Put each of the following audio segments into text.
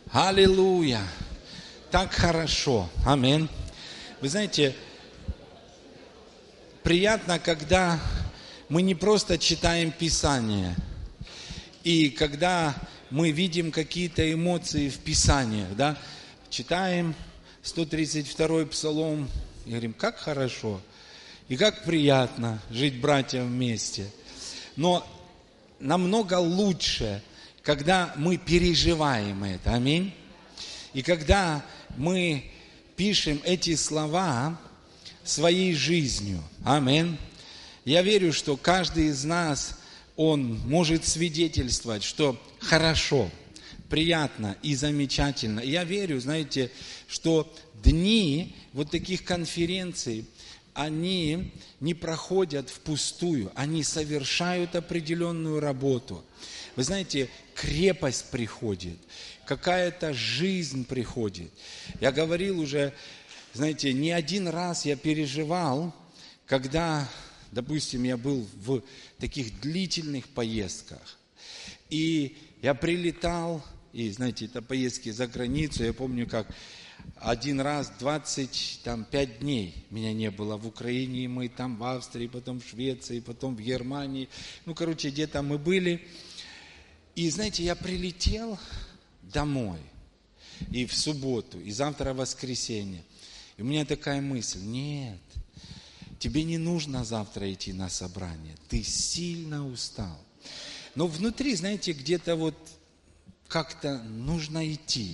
Аллилуйя! Так хорошо. Аминь. Вы знаете, приятно, когда мы не просто читаем Писание, и когда мы видим какие-то эмоции в Писаниях, да, читаем 132-й Псалом, и говорим, как хорошо, и как приятно жить братьям вместе. Но намного лучше, когда мы переживаем это, аминь. И когда мы пишем эти слова своей жизнью, аминь. Я верю, что каждый из нас, он может свидетельствовать, что хорошо, приятно и замечательно. И я верю, знаете, что дни вот таких конференций, они не проходят впустую, они совершают определенную работу. Вы знаете, крепость приходит, какая-то жизнь приходит. Я говорил уже, знаете, не один раз я переживал, когда, допустим, я был в таких длительных поездках. И я прилетал, и, знаете, это поездки за границу, я помню, как один раз 25 дней меня не было в Украине, мы там в Австрии, потом в Швеции, потом в Германии. Где-то мы были. И, знаете, я прилетел домой и в субботу, и завтра воскресенье. И у меня такая мысль, нет, тебе не нужно завтра идти на собрание, ты сильно устал. Но внутри, знаете, где-то вот как-то нужно идти.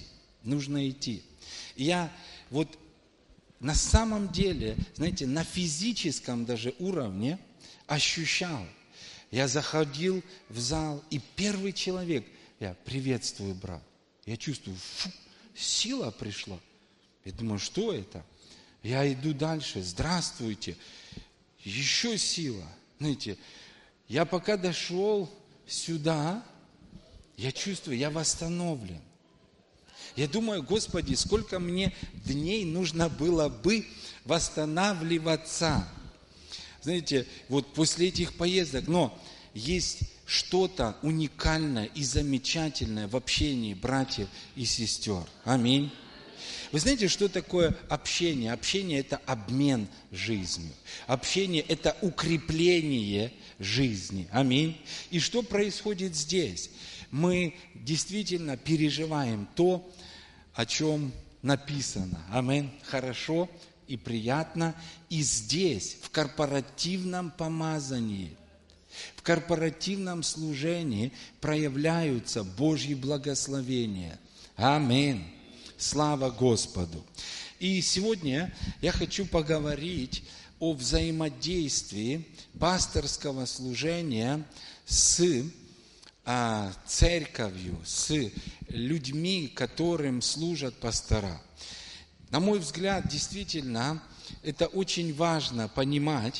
И я вот на самом деле, знаете, на физическом даже уровне ощущал. Я заходил в зал, и первый человек, я приветствую, брат. Я чувствую, сила пришла. Я думаю, что это? Я иду дальше, здравствуйте. Еще сила. Знаете, я пока дошел сюда, я чувствую, я восстановлен. Я думаю, Господи, сколько мне дней нужно было бы восстанавливаться. Знаете, вот после этих поездок, но есть что-то уникальное и замечательное в общении братьев и сестер. Аминь. Вы знаете, что такое общение? Общение – это обмен жизнью. Общение – это укрепление жизни. Аминь. И что происходит здесь? Мы действительно переживаем то, о чем написано. Аминь. Хорошо и приятно. И здесь, в корпоративном помазании, в корпоративном служении проявляются Божьи благословения. Аминь. Слава Господу. И сегодня я хочу поговорить о взаимодействии пасторского служения с церковью, с людьми, которым служат пастора. На мой взгляд, действительно, это очень важно понимать.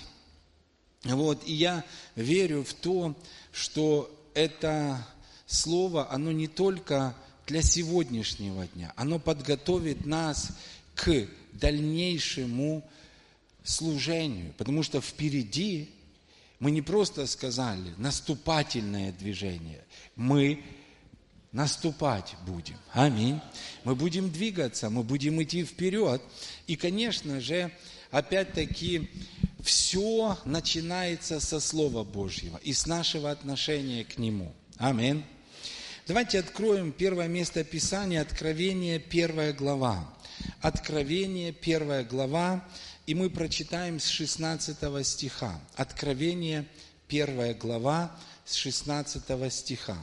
И я верю в то, что это слово, оно не только для сегодняшнего дня, оно подготовит нас к дальнейшему служению, потому что впереди мы не просто сказали наступательное движение, мы наступать будем. Аминь. Мы будем двигаться, мы будем идти вперед. И, конечно же, опять-таки, все начинается со Слова Божьего и с нашего отношения к Нему. Аминь. Давайте откроем первое место Писания, Откровение, 1 глава. Откровение, 1 глава, и мы прочитаем с 16 стиха. Откровение, 1 глава, с 16 стиха.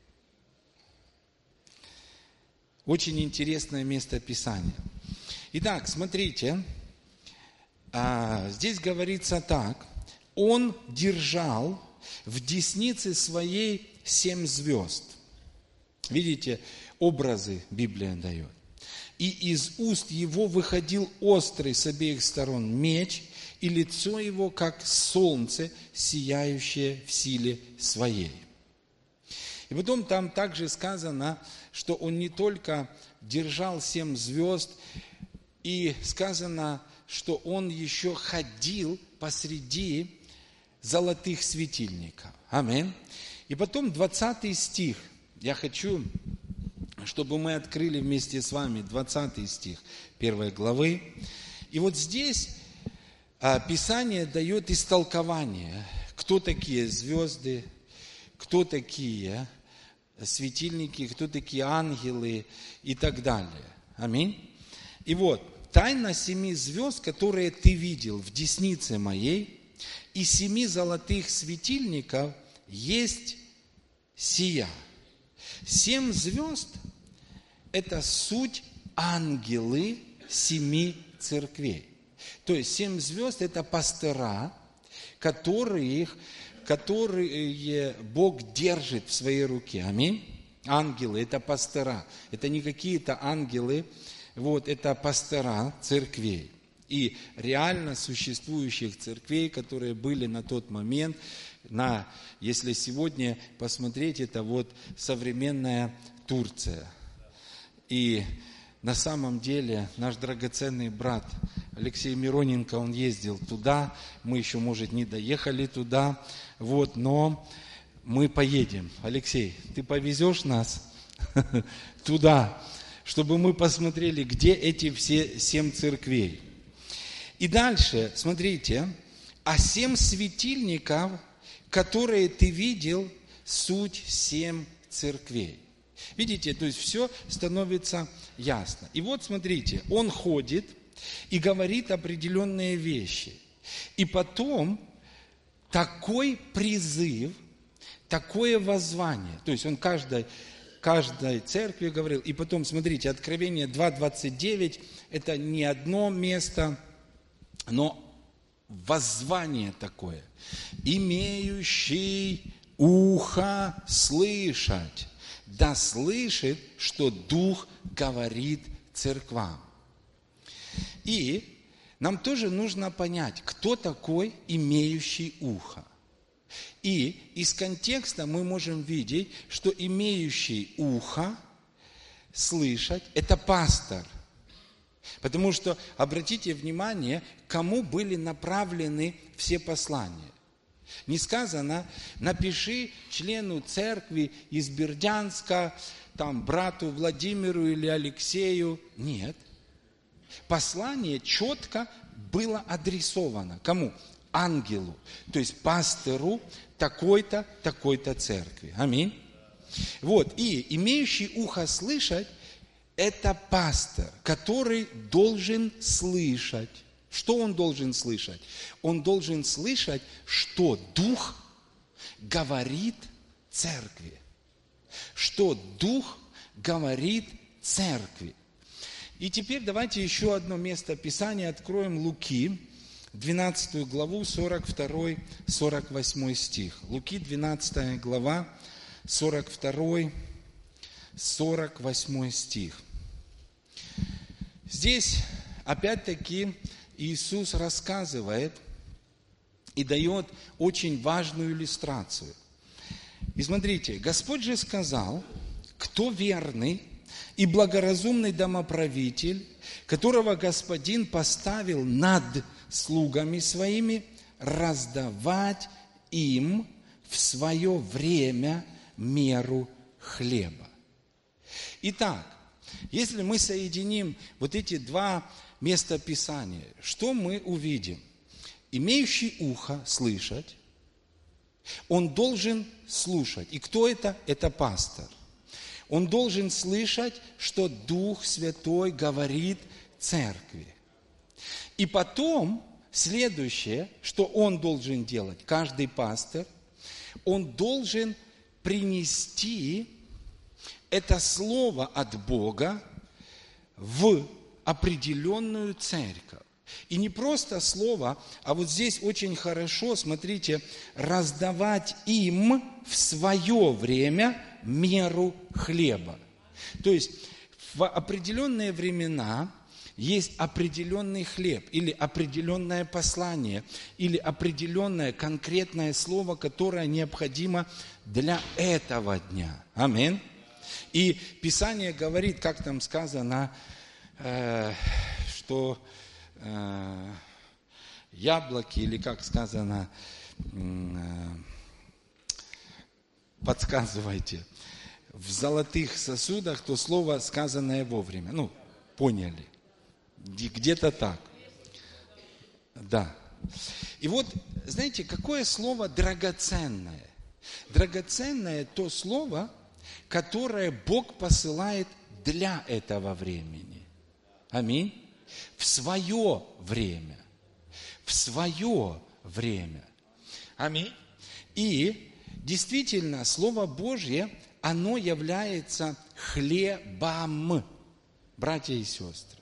Очень интересное место Писания. Итак, смотрите, здесь говорится так. Он держал в деснице своей 7 звезд. Видите, образы Библия дает. И из уст его выходил острый с обеих сторон меч, и лицо его, как солнце, сияющее в силе своей. И потом там также сказано, что он не только держал 7 звезд, и сказано, что он еще ходил посреди золотых светильников. Аминь. И потом 20 стих. Я хочу, чтобы мы открыли вместе с вами 20 стих 1 главы. И вот здесь Писание дает истолкование, кто такие звезды, кто такие светильники, кто такие ангелы и так далее. Аминь. И вот, тайна 7 звезд, которые ты видел в деснице моей, и 7 золотых светильников есть сия. 7 звезд – это суть ангелы 7 церквей. То есть 7 звезд – это пастыра, которые Бог держит в своей руке. Аминь. Ангелы – это пастыра. Это не какие-то ангелы, это пастыра церквей. И реально существующих церквей, которые были на тот момент, если сегодня посмотреть, это современная Турция. И на самом деле наш драгоценный брат Алексей Мироненко, он ездил туда, мы еще, может, не доехали туда, но мы поедем. Алексей, ты повезешь нас туда, чтобы мы посмотрели, где эти все 7 церквей. И дальше, смотрите, 7 светильников, которые ты видел, суть 7 церквей. Видите, то есть все становится ясно. И вот смотрите, он ходит и говорит определенные вещи. И потом такой призыв, такое воззвание. То есть он каждой церкви говорил. И потом, смотрите, Откровение 2:29, это не одно место, но воззвание такое. Имеющий ухо слышать, да слышит, что Дух говорит церквам. И нам тоже нужно понять, кто такой имеющий ухо. И из контекста мы можем видеть, что имеющий ухо слышать – это пастор. Потому что, обратите внимание, кому были направлены все послания. Не сказано, напиши члену церкви из Бердянска, брату Владимиру или Алексею. Нет. Послание четко было адресовано. Кому? Ангелу. То есть пастору такой-то, такой-то церкви. Аминь. И имеющий ухо слышать, это пастор, который должен слышать. Что он должен слышать? Он должен слышать, что Дух говорит церкви. Что Дух говорит церкви. И теперь давайте еще одно место Писания откроем. Луки, 12 главу, 42-48 стих. Луки, 12 глава, 42-48 стих. Здесь, опять-таки, Иисус рассказывает и дает очень важную иллюстрацию. И смотрите, Господь же сказал, кто верный и благоразумный домоправитель, которого Господин поставил над слугами своими, раздавать им в свое время меру хлеба. Итак, если мы соединим эти 2 места Писания, что мы увидим? Имеющий ухо слышать, он должен слушать. И кто это? Это пастор. Он должен слышать, что Дух Святой говорит церкви. И потом, следующее, что он должен делать, каждый пастор, он должен принести это слово от Бога в определенную церковь. И не просто слово, а здесь очень хорошо, смотрите, раздавать им в свое время меру хлеба. То есть в определенные времена есть определенный хлеб, или определенное послание, или определенное конкретное слово, которое необходимо для этого дня. Аминь. И Писание говорит, как там сказано, что яблоки, или как сказано, подсказывайте, в золотых сосудах то слово, сказанное вовремя. Ну, поняли. Где-то так. Да. И вот, знаете, какое слово драгоценное? Драгоценное то слово, которое Бог посылает для этого времени. Аминь. В свое время. В свое время. Аминь. И действительно, Слово Божье, оно является хлебом, братья и сестры,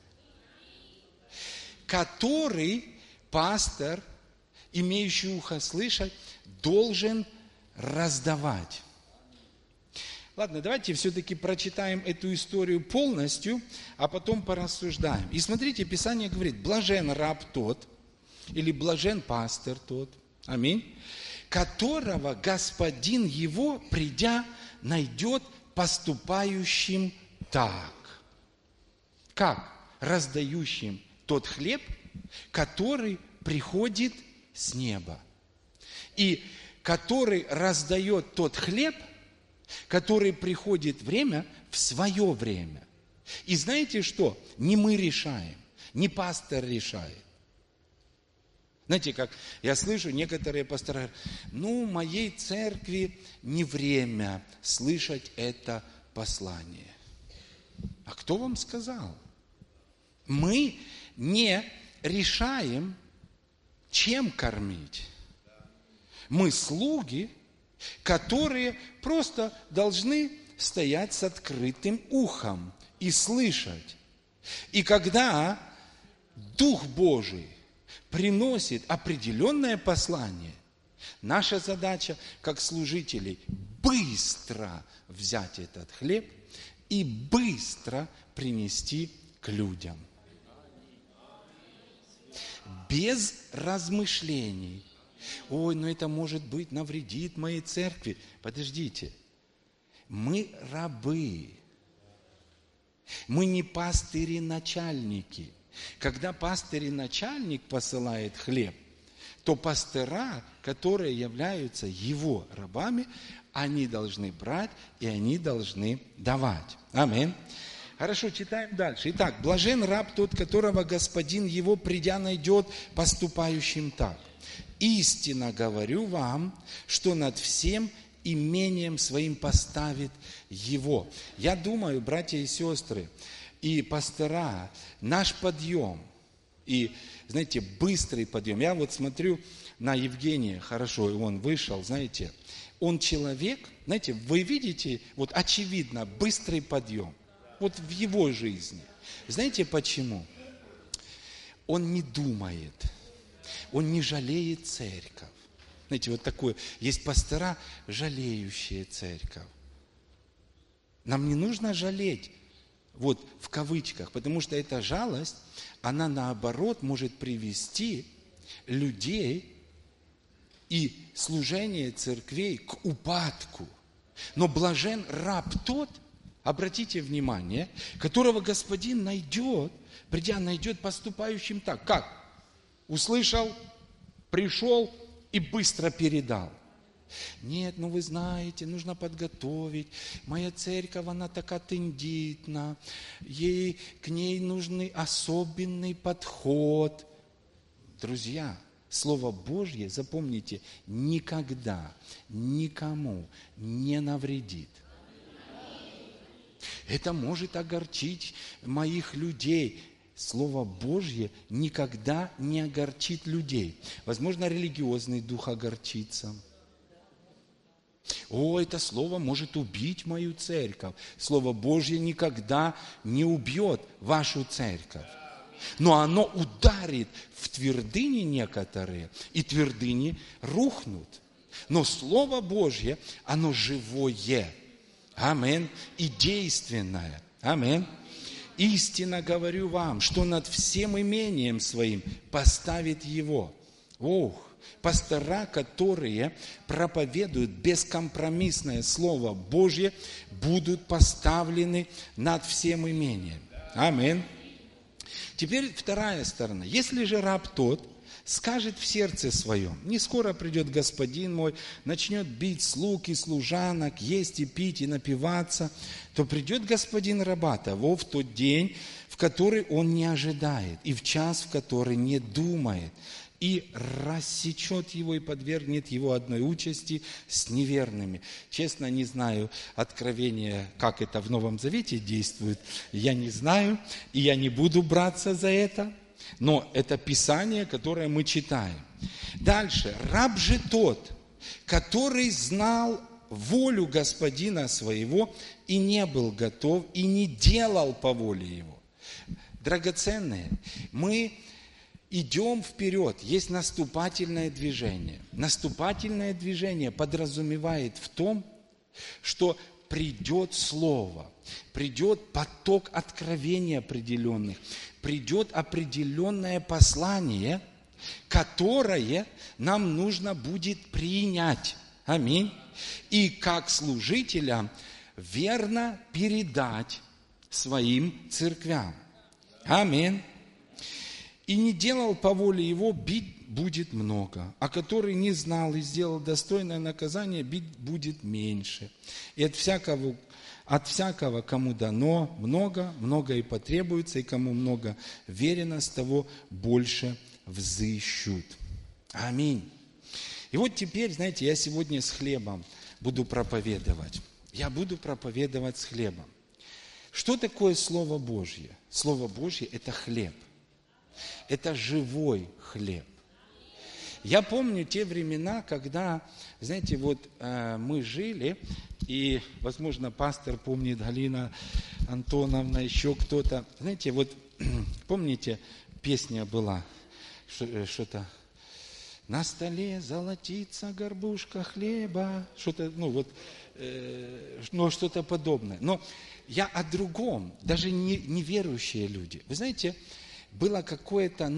который пастор, имеющий ухо слышать, должен раздавать. Ладно, давайте все-таки прочитаем эту историю полностью, а потом порассуждаем. И смотрите, Писание говорит: блажен раб тот, или блажен пастор тот, аминь, которого господин его, придя, найдет поступающим так. Как? Раздающим тот хлеб, который приходит с неба. И который раздает тот хлеб, который приходит в свое время. И знаете что? Не мы решаем, не пастор решает. Знаете, как я слышу, некоторые пасторы говорят: моей церкви не время слышать это послание. А кто вам сказал? Мы не решаем, чем кормить. Мы слуги, которые просто должны стоять с открытым ухом и слышать. И когда Дух Божий приносит определенное послание, наша задача, как служителей, быстро взять этот хлеб и быстро принести к людям. Без размышлений. Ой, это может быть навредит моей церкви. Подождите. Мы рабы. Мы не пастыри-начальники. Когда пастырь и начальник посылает хлеб, то пастыра, которые являются его рабами, они должны брать и они должны давать. Аминь. Хорошо, читаем дальше. Итак, блажен раб тот, которого господин его, придя, найдет поступающим так. Истинно говорю вам, что над всем имением своим поставит его. Я думаю, братья и сестры, и пастора, наш подъем, и, знаете, быстрый подъем. Я вот смотрю на Евгения, хорошо, он вышел, знаете, он человек, знаете, вы видите, вот очевидно, быстрый подъем, вот в его жизни. Знаете почему? Он не думает, он не жалеет церковь. Знаете, вот такое, есть пастора, жалеющие церковь. Нам не нужно жалеть, вот в кавычках, потому что эта жалость, она наоборот может привести людей и служение церквей к упадку. Но блажен раб тот, обратите внимание, которого господин найдет, придя, найдет поступающим так. Как? Услышал, пришел и быстро передал. Нет, вы знаете, нужно подготовить. Моя церковь, она такая тендитна. К ней нужен особенный подход. Друзья, Слово Божье, запомните, никогда никому не навредит. Это может огорчить моих людей. Слово Божье никогда не огорчит людей. Возможно, религиозный дух огорчится. Это слово может убить мою церковь. Слово Божье никогда не убьет вашу церковь. Но оно ударит в твердыни некоторые, и твердыни рухнут. Но Слово Божье, оно живое. Аминь. И действенное. Аминь. Истинно говорю вам, что над всем имением своим поставит его. Пастора, которые проповедуют бескомпромиссное Слово Божье, будут поставлены над всем имением. Аминь. Теперь вторая сторона. Если же раб тот, скажет в сердце своем: не скоро придет господин мой, начнет бить слуг и служанок, есть и пить и напиваться, то придет господин раба того в тот день, в который он не ожидает, и в час, в который не думает, и рассечет его и подвергнет его одной участи с неверными. Честно, не знаю откровения, как это в Новом Завете действует, я не знаю, и я не буду браться за это, но это Писание, которое мы читаем. Дальше. Раб же тот, который знал волю господина своего и не был готов, и не делал по воле его. Драгоценные, мы идем вперед, есть наступательное движение. Наступательное движение подразумевает в том, что придет Слово, придет поток откровений определенных, придет определенное послание, которое нам нужно будет принять. Аминь. И как служителям верно передать своим церквям. Аминь. И не делал по воле его, бить будет много. А который не знал и сделал достойное наказание, бить будет меньше. И от всякого, кому дано много, много и потребуется, и кому много верено, с того больше взыщут. Аминь. И вот теперь, знаете, я сегодня с хлебом буду проповедовать. Я буду проповедовать с хлебом. Что такое Слово Божье? Слово Божье – это хлеб. Это живой хлеб. Я помню те времена, когда, знаете, вот мы жили, и, возможно, пастор помнит, Галина Антоновна, еще кто-то. Знаете, вот помните, песня была, что-то «На столе золотится горбушка хлеба», что-то, что-то подобное. Но я о другом, даже не верующие люди. Вы знаете, было какой-то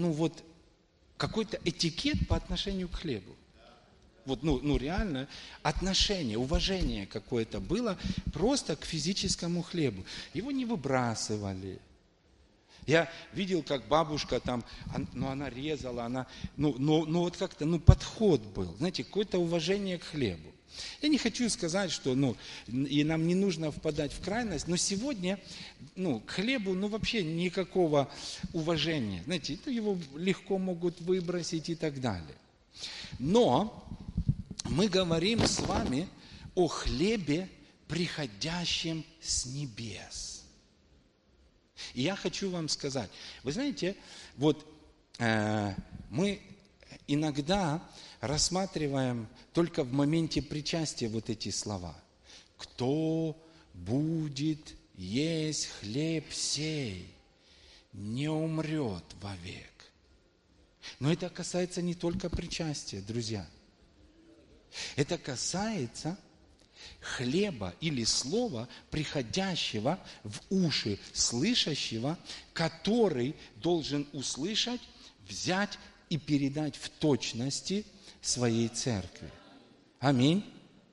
этикет по отношению к хлебу. Вот, реально отношение, уважение какое-то было просто к физическому хлебу. Его не выбрасывали. Я видел, как бабушка там, она резала, вот как-то, подход был. Знаете, какое-то уважение к хлебу. Я не хочу сказать, что, и нам не нужно впадать в крайность, но сегодня, к хлебу, вообще никакого уважения. Знаете, его легко могут выбросить и так далее. Но мы говорим с вами о хлебе, приходящем с небес. И я хочу вам сказать, вы знаете, вот мы иногда рассматриваем только в моменте причастия вот эти слова. Кто будет есть хлеб сей, не умрет вовек. Но это касается не только причастия, друзья. Это касается хлеба или слова, приходящего в уши слышащего, который должен услышать, взять и передать в точности своей церкви. Аминь.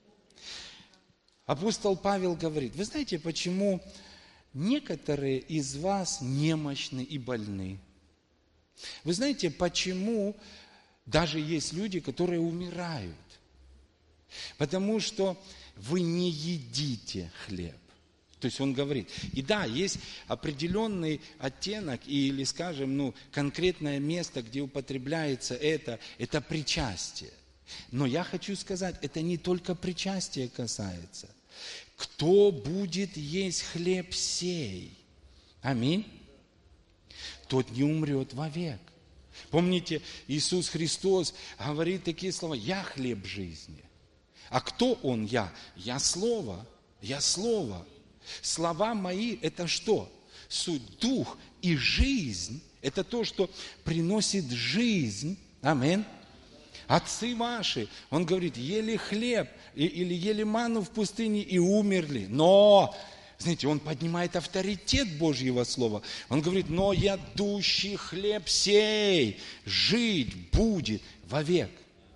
Апостол Павел говорит, вы знаете, почему некоторые из вас немощны и больны? Вы знаете, почему даже есть люди, которые умирают? Потому что вы не едите хлеб. То есть он говорит, и да, есть определенный оттенок, или, скажем, конкретное место, где употребляется это причастие. Но я хочу сказать, это не только причастие касается. Кто будет есть хлеб сей? Аминь. Тот не умрет вовек. Помните, Иисус Христос говорит такие слова, «Я хлеб жизни». А кто Он я? Я Слово. Я Слово. Слова мои – это что? Суть, дух и жизнь – это то, что приносит жизнь. Аминь. Отцы ваши, он говорит, ели хлеб или ели манну в пустыне и умерли. Но, знаете, он поднимает авторитет Божьего Слова. Он говорит, но ядущий хлеб сей жить будет вовек.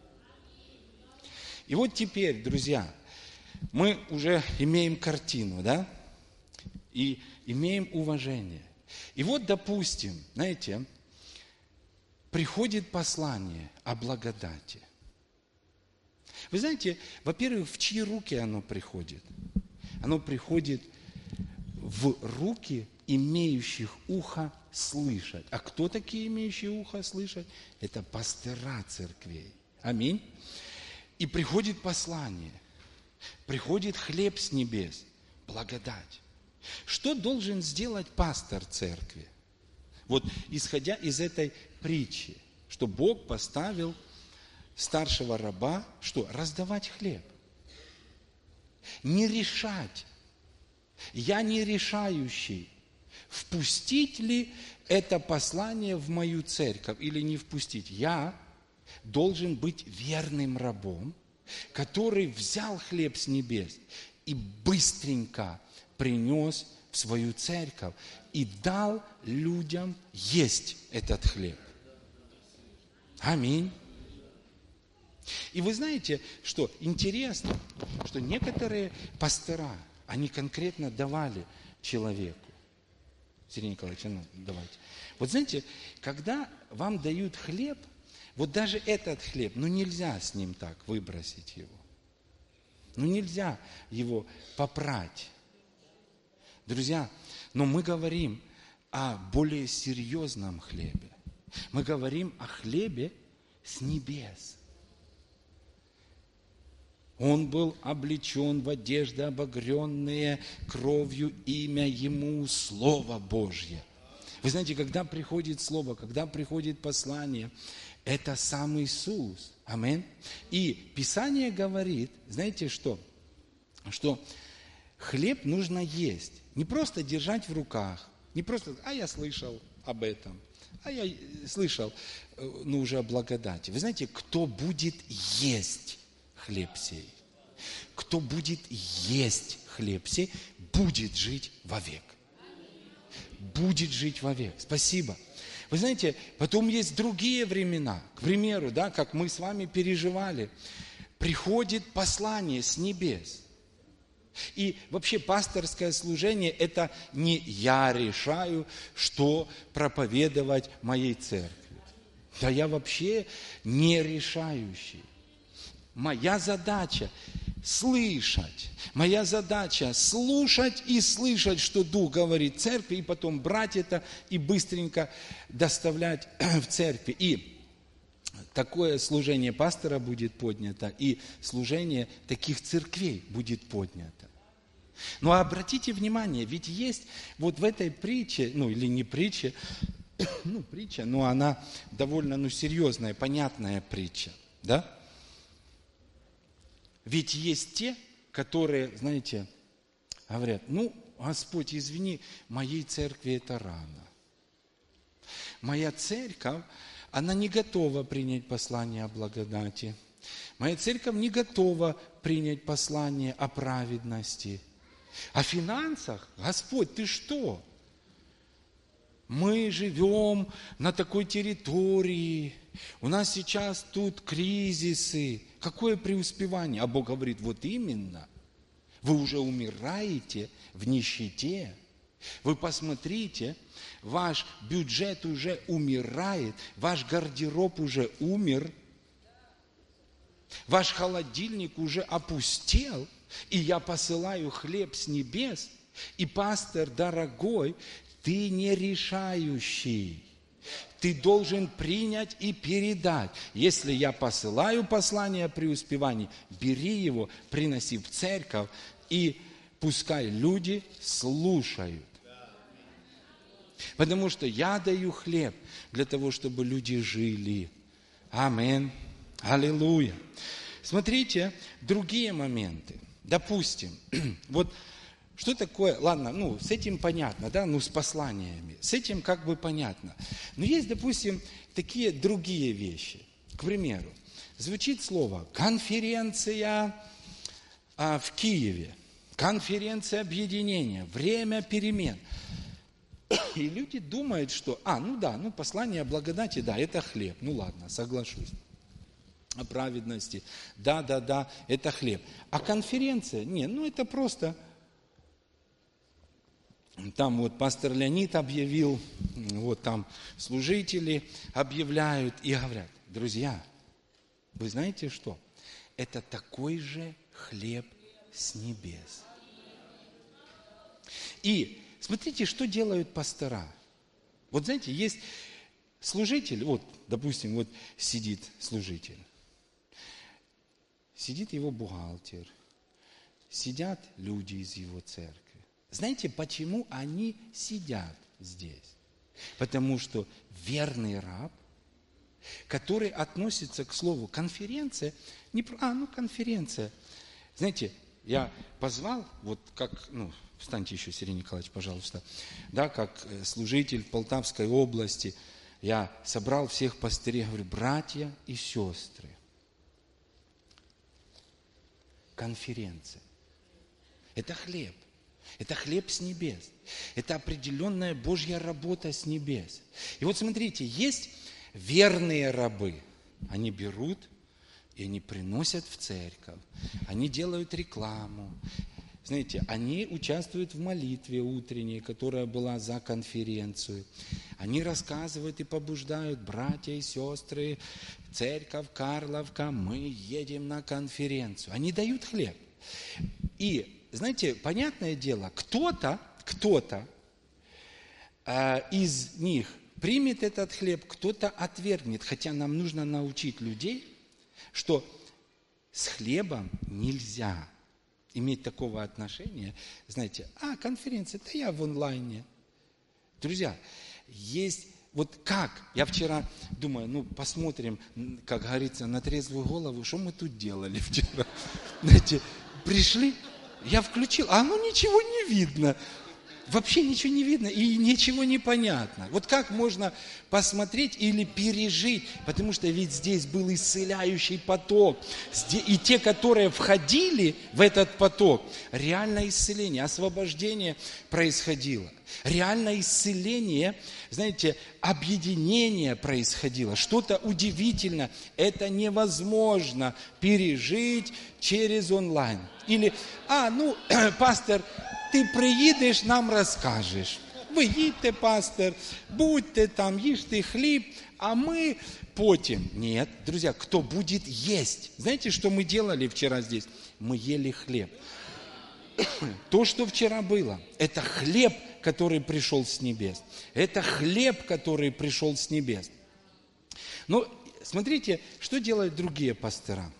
И вот теперь, друзья, мы уже имеем картину, да? И имеем уважение. И вот, допустим, знаете, приходит послание о благодати. Вы знаете, во-первых, в чьи руки оно приходит? Оно приходит в руки имеющих ухо слышать. А кто такие имеющие ухо слышать? Это пастыра церквей. Аминь. И приходит послание, приходит хлеб с небес, благодать. Что должен сделать пастор церкви? Вот исходя из этой притчи, что Бог поставил старшего раба, что? Раздавать хлеб. Не решать. Я не решающий, впустить ли это послание в мою церковь или не впустить. Я должен быть верным рабом, который взял хлеб с небес и быстренько принес в свою церковь и дал людям есть этот хлеб. Аминь. И вы знаете, что интересно, что некоторые пастора, они конкретно давали человеку. Сергей Николаевич, ну давайте. Вот знаете, когда вам дают хлеб, вот даже этот хлеб, ну нельзя с ним так выбросить его. Ну нельзя его попрать. Друзья, но мы говорим о более серьезном хлебе. Мы говорим о хлебе с небес. Он был облечен в одежды, обогренные кровью, имя Ему Слово Божье. Вы знаете, когда приходит Слово, когда приходит послание, это сам Иисус. Аминь. И Писание говорит, знаете что? Что хлеб нужно есть. Не просто держать в руках. Не просто, я слышал об этом. Я слышал, уже о благодати. Вы знаете, кто будет есть хлеб сей? Кто будет есть хлеб сей, будет жить вовек. Будет жить вовек. Спасибо. Вы знаете, потом есть другие времена. К примеру, как мы с вами переживали. Приходит послание с небес. И вообще пасторское служение – это не я решаю, что проповедовать моей церкви. Да я вообще не решающий. Моя задача – слышать. Моя задача – слушать и слышать, что Дух говорит церкви, и потом брать это и быстренько доставлять в церкви. И такое служение пастора будет поднято, и служение таких церквей будет поднято. Но обратите внимание, ведь есть вот в этой притче, или не притче, притча, но она довольно серьезная, понятная притча, да? Ведь есть те, которые, знаете, говорят, Господь, извини, моей церкви это рано. Моя церковь, она не готова принять послание о благодати. Моя церковь не готова принять послание о праведности. О финансах? Господь, ты что? Мы живем на такой территории, у нас сейчас тут кризисы. Какое преуспевание? А Бог говорит, вот именно. Вы уже умираете в нищете. Вы посмотрите, ваш бюджет уже умирает, ваш гардероб уже умер, ваш холодильник уже опустел, и я посылаю хлеб с небес, и, пастор дорогой, ты не решающий. Ты должен принять и передать. Если я посылаю послание о преуспевании, бери его, приноси в церковь, и пускай люди слушают. Потому что я даю хлеб для того, чтобы люди жили. Аминь. Аллилуйя. Смотрите, другие моменты. Допустим, вот что такое, ладно, с этим понятно, с посланиями, с этим как бы понятно. Но есть, допустим, такие другие вещи. К примеру, звучит слово «конференция в Киеве», «конференция объединения», «время перемен». И люди думают, что, послание о благодати, это хлеб, ладно, соглашусь. О праведности, да, это хлеб. А конференция, это просто Там вот пастор Леонид объявил, вот там служители объявляют и говорят: друзья, вы знаете что? Это такой же хлеб с небес. И смотрите, что делают пастора. Вот знаете, есть служитель, вот, допустим, вот сидит служитель, сидит его бухгалтер, сидят люди из его церкви. Знаете, почему они сидят здесь? Потому что верный раб, который относится к слову конференция, конференция. Знаете, я позвал, вот как, встаньте еще, Сергей Николаевич, пожалуйста, да, как служитель Полтавской области, я собрал всех пастырей, говорю: братья и сестры, конференция – это хлеб. Это хлеб с небес. Это определенная Божья работа с небес. И вот смотрите, есть верные рабы. Они берут и они приносят в церковь. Они делают рекламу. Знаете, они участвуют в молитве утренней, которая была за конференцию. Они рассказывают и побуждают: братья и сестры, церковь Карловка, мы едем на конференцию. Они дают хлеб. И знаете, понятное дело, кто-то из них примет этот хлеб, кто-то отвергнет. Хотя нам нужно научить людей, что с хлебом нельзя иметь такого отношения. Знаете, конференция, да я в онлайне. Друзья, есть... Вот как? Я вчера думаю, посмотрим, как говорится, на трезвую голову, что мы тут делали вчера. Знаете, пришли... Я включил, ничего не видно. Вообще ничего не видно и ничего не понятно. Вот как можно посмотреть или пережить? Потому что ведь здесь был исцеляющий поток. И те, которые входили в этот поток, реальное исцеление, освобождение происходило. Реальное исцеление, знаете, объединение происходило. Что-то удивительное. Это невозможно пережить через онлайн. Или, пастор, ти приїдеш, нам розкажеш. Ви їдьте, пастор, будьте там, їжте хліб, а мы потім. Нет, друзья, кто будет есть? Знаете, что мы делали вчера здесь? Мы ели хлеб. То, что вчера было, это хлеб, который пришел с небес. Это хлеб, который пришел с небес. Но смотрите, что делают другие пастыра.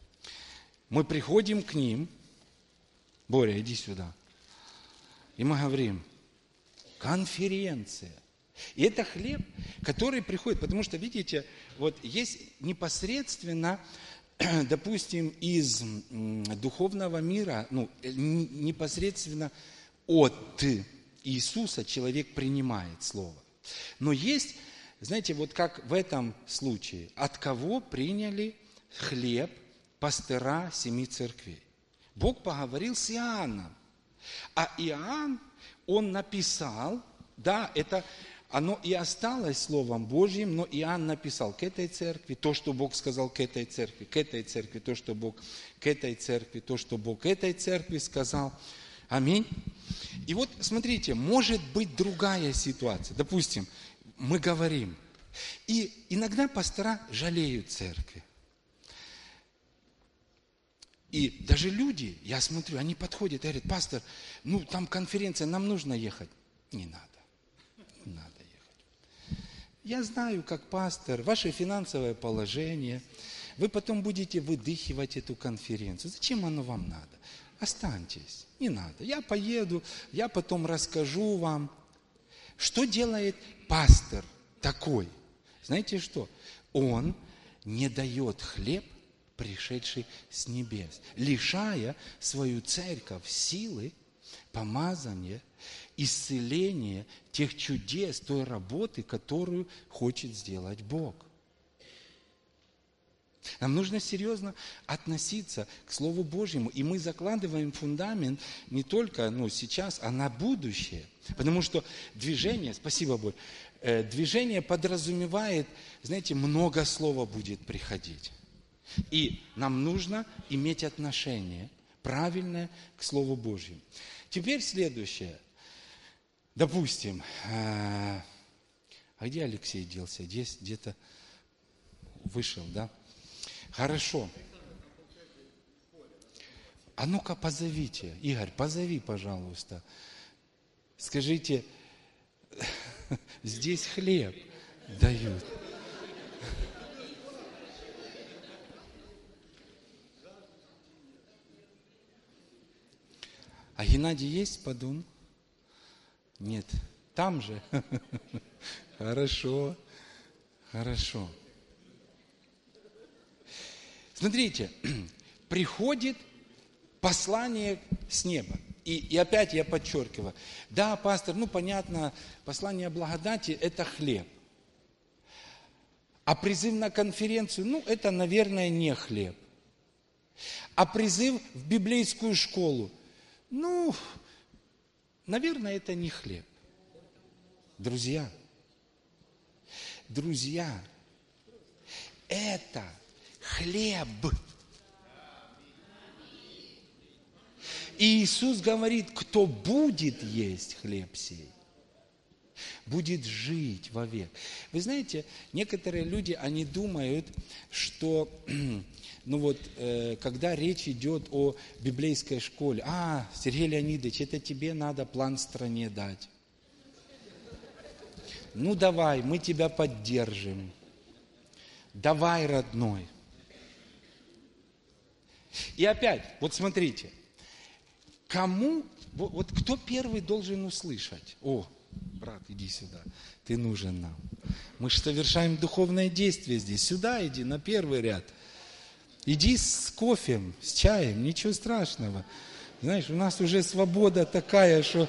Мы приходим к ним. Боря, иди сюда. И мы говорим: конференция. И это хлеб, который приходит, потому что, видите, вот есть непосредственно, допустим, из духовного мира, непосредственно от Иисуса человек принимает слово. Но есть, знаете, вот как в этом случае, от кого приняли хлеб пастыра 7 церквей? Бог поговорил с Иоанном. А Иоанн, он написал, да, это оно и осталось Словом Божьим, но Иоанн написал к этой церкви то, что Бог сказал к этой церкви, то, что Бог к этой церкви, то, что Бог к этой церкви сказал. Аминь. И вот смотрите, может быть другая ситуация. Допустим, мы говорим, и иногда пастора жалеют церкви. И даже люди, я смотрю, они подходят и говорят: пастор, там конференция, нам нужно ехать. Не надо ехать. Я знаю, как пастор, ваше финансовое положение, вы потом будете выдыхивать эту конференцию. Зачем оно вам надо? Останьтесь, не надо. Я поеду, я потом расскажу вам. Что делает пастор такой? Знаете что? Он не дает хлеб, пришедший с небес, лишая свою церковь силы, помазания, исцеления, тех чудес, той работы, которую хочет сделать Бог. Нам нужно серьезно относиться к Слову Божьему, и мы закладываем фундамент не только сейчас, а на будущее. Потому что движение, спасибо, Бог, движение подразумевает, знаете, много слова будет приходить. И нам нужно иметь отношение правильное к Слову Божьему. Теперь следующее. Допустим, а где Алексей делся? Здесь где-то вышел, да? Хорошо. А ну-ка позовите. Игорь, позови, пожалуйста. Скажите, здесь хлеб дают. А Геннадий есть подум? Нет. Там же? Хорошо. Хорошо. Смотрите, приходит послание с неба. И опять я подчеркиваю. Да, пастор, понятно, послание о благодати – это хлеб. А призыв на конференцию, это, наверное, не хлеб. А призыв в библейскую школу, наверное, это не хлеб. Друзья, это хлеб. И Иисус говорит, кто будет есть хлеб сей, будет жить вовек. Вы знаете, некоторые люди, они думают, что, когда речь идет о библейской школе, Сергей Леонидович, это тебе надо план стране дать. Давай, мы тебя поддержим. Давай, родной. И опять, смотрите, кто первый должен услышать? Брат, иди сюда, ты нужен нам. Мы же совершаем духовное действие здесь. Сюда иди, на первый ряд. Иди с кофем, с чаем, ничего страшного. Знаешь, у нас уже свобода такая, что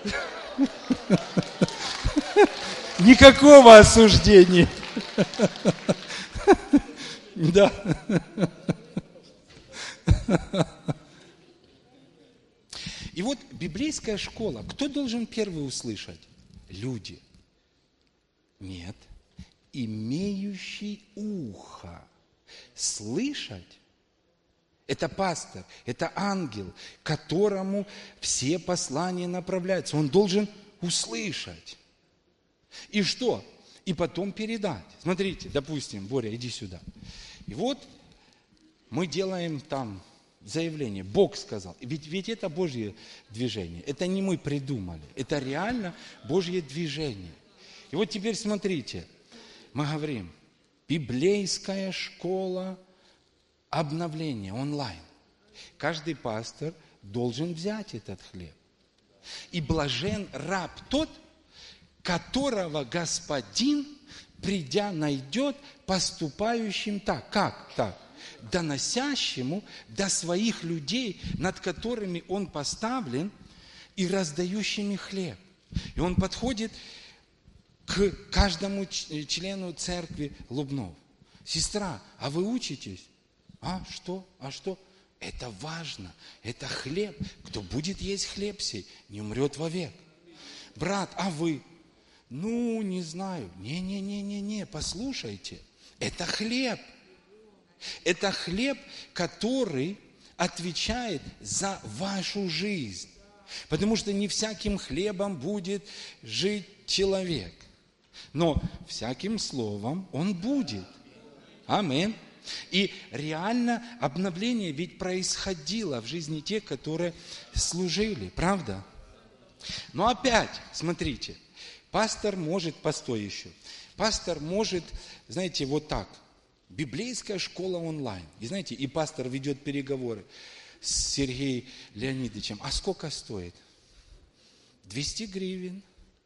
никакого осуждения. Да. И библейская школа, кто должен первый услышать? Люди. Нет. Имеющий ухо. Слышать. Это пастор, это ангел, которому все послания направляются. Он должен услышать. И что? И потом передать. Смотрите, допустим, Боря, иди сюда. И мы делаем там заявление. Бог сказал. Ведь это Божье движение. Это не мы придумали. Это реально Божье движение. И теперь смотрите. Мы говорим, библейская школа обновления онлайн. Каждый пастор должен взять этот хлеб. И блажен раб тот, которого Господин, придя, найдет поступающим так. Как так? Доносящему до своих людей, над которыми он поставлен, и раздающими хлеб. И он подходит к каждому члену церкви Лубнов. Сестра, а вы учитесь? Что? Это важно. Это хлеб. Кто будет есть хлеб сей, не умрет вовек. Брат, а вы? Не знаю. Не, послушайте. Это хлеб. Это хлеб, который отвечает за вашу жизнь. Потому что не всяким хлебом будет жить человек. Но всяким словом он будет. Аминь. И реально обновление ведь происходило в жизни тех, которые служили. Правда? Но опять, смотрите, пастор может, постой еще. Пастор может, знаете, так. Библейская школа онлайн. И знаете, и пастор ведет переговоры с Сергеем Леонидовичем. А сколько стоит? 200 гривен.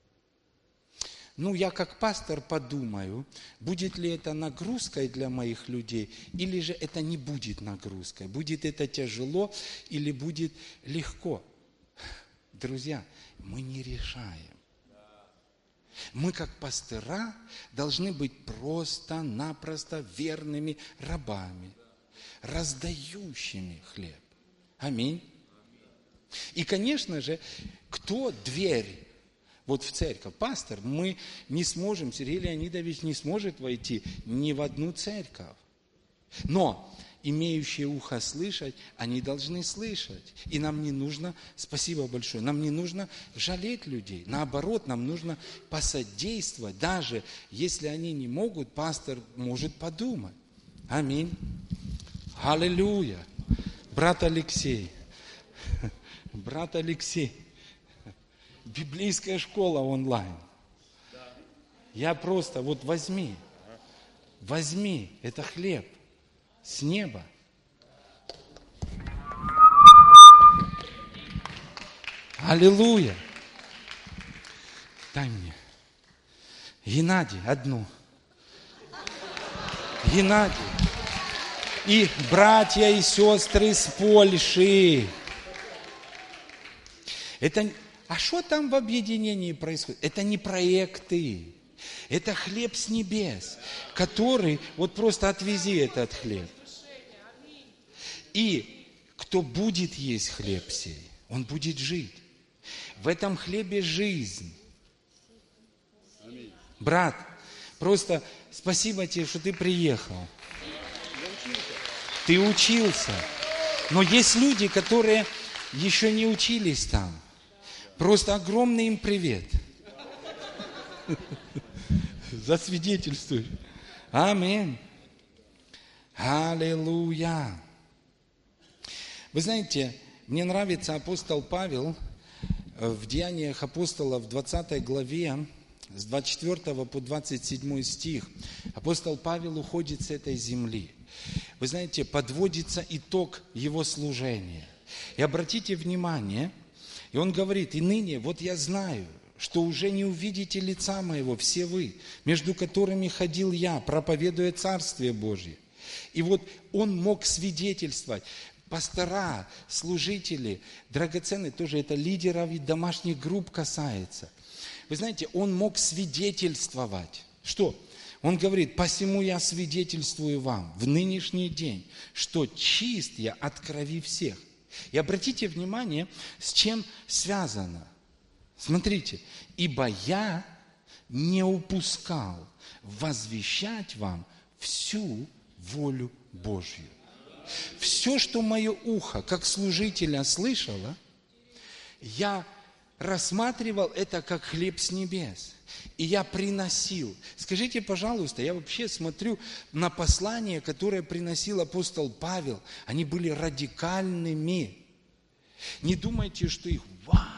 Я как пастор подумаю, будет ли это нагрузкой для моих людей, или же это не будет нагрузкой. Будет это тяжело или будет легко. Друзья, мы не решаем. Мы, как пастыра, должны быть просто-напросто верными рабами, раздающими хлеб. Аминь. И, конечно же, кто дверь в церковь? Пастор, мы не сможем, Сергей Леонидович не сможет войти ни в одну церковь. Но имеющие ухо слышать, они должны слышать. И нам не нужно, спасибо большое, нам не нужно жалеть людей. Наоборот, нам нужно посодействовать. Даже если они не могут, пастор может подумать. Аминь. Аллилуйя. Брат Алексей. Брат Алексей. Библейская школа онлайн. Я просто, вот возьми, это хлеб с неба. Аллилуйя. Дай мне. Геннадий, одну. Геннадий. И братья и сестры с Польши. А что там в объединении происходит? Это не проекты. Это хлеб с небес, который, вот просто отвези этот хлеб. И кто будет есть хлеб сей, он будет жить. В этом хлебе жизнь. Брат, просто спасибо тебе, что ты приехал. Ты учился. Но есть люди, которые еще не учились там. Просто огромный им привет. Засвидетельствуй. Аминь. Аллилуйя. Вы знаете, мне нравится апостол Павел в Деяниях апостолов в 20 главе с 24 по 27 стих. Апостол Павел уходит с этой земли. Вы знаете, подводится итог его служения. И обратите внимание, и он говорит: и ныне вот я знаю, что уже не увидите лица моего все вы, между которыми ходил я, проповедуя Царствие Божье. И вот он мог свидетельствовать. Пастора, служители, драгоценные, тоже это лидеров и домашних групп касается. Вы знаете, он мог свидетельствовать. Что? Он говорит: посему я свидетельствую вам в нынешний день, что чист я от крови всех. И обратите внимание, с чем связано. Смотрите, ибо я не упускал возвещать вам всю волю Божью. Все, что мое ухо, как служителя, слышало, я рассматривал это как хлеб с небес. И я приносил. Скажите, пожалуйста, я вообще смотрю на послания, которые приносил апостол Павел. Они были радикальными. Не думайте, что их